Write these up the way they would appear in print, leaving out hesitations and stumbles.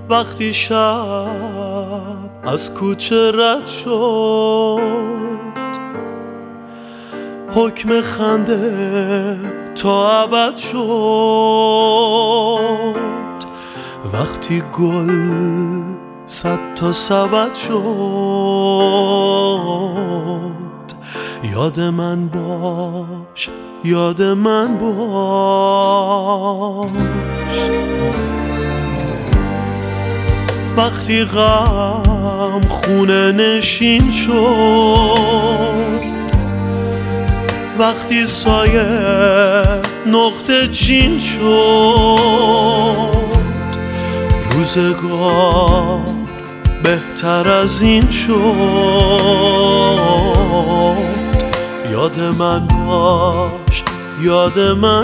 وقتی شب از کوچه رد شد، حکم خنده تا ابد شد. وقتی گل 100 تا سبد شد، یاد من باش، یاد من باش. وقتی غم خونه نشین شد، وقتی سایه نقطه چین شد، روزگار بهتر از این شد. یاد من باش، یاد من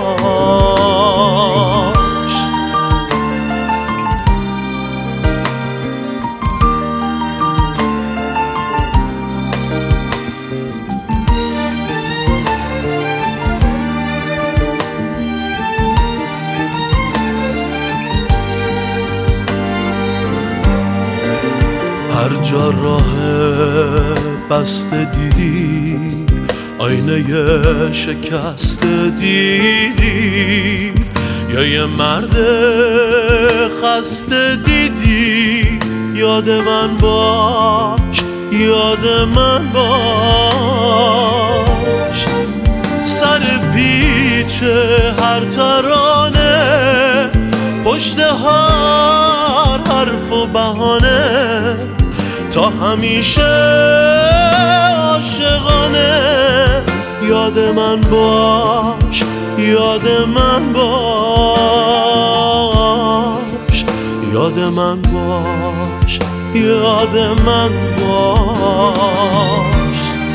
باش. هر جا راه بسته دیدی، آینه شکسته دیدی، یا یه مرد خسته دیدی، یاد من باش، یاد من باش. سر پیچ هر ترانه، پشت هر حرف و بهانه، تا همیشه عاشقانه. یاد من باش، یاد من باش. یاد من باش، یاد من باش.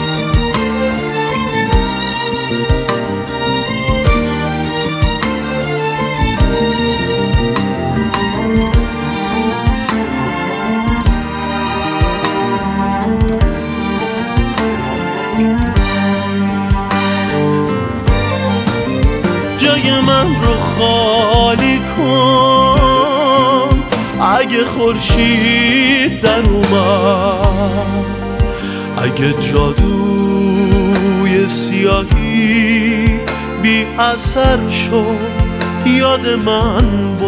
جای من رو خالی کن، اگه خورشید در اومد، اگه جادوی سیاهی بی اثر شد، یاد من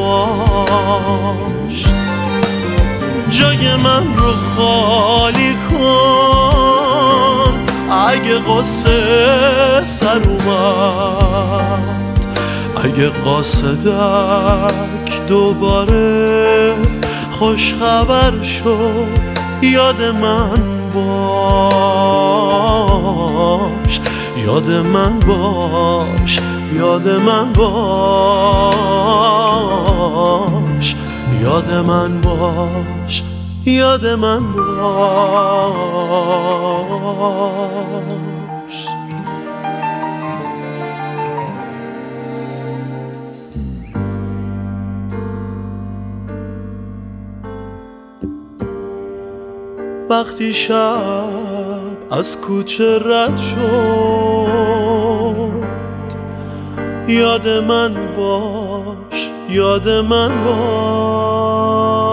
باش. جای من رو خالی کن، اگه قصه سر اومد، اگه قاصدک دوباره خوش خبر شد، یاد من باش، یاد من باش، یاد من باش. یاد من باش، یاد من باش. وقتی شب از کوچه رد شد، یاد من باش، یاد من باش.